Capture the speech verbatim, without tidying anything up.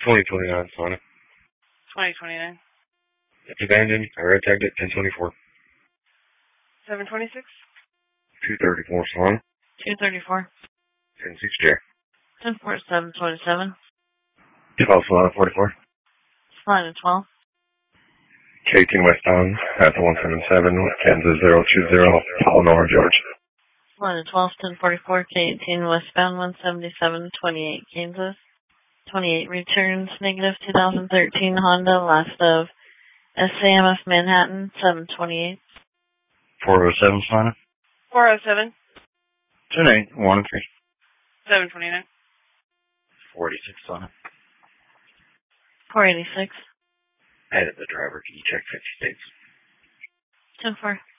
twenty twenty-nine Sonic. twenty twenty-nine. It's abandoned. I red tagged it ten twenty-four. seven twenty-six. two thirty-four Sonic. two thirty-four. ten six J. ten four seven twenty-seven. twelve Sonic forty-four. Line of twelve. K eighteen westbound at the one seven seven, Kansas zero two zero, Eleanor, Georgia. Line of twelve, ten forty-four, K eighteen westbound, one seventy-seven twenty-eight, Kansas. twenty-eight returns, negative two thousand thirteen Honda, last of S A M F Manhattan, seven twenty-eight. four oh seven Sonic. four oh seven. ten eight, one three. seven twenty-nine. forty-six Sonic. four eighty-six. Edit the driver. Can you check fifty states? ten four.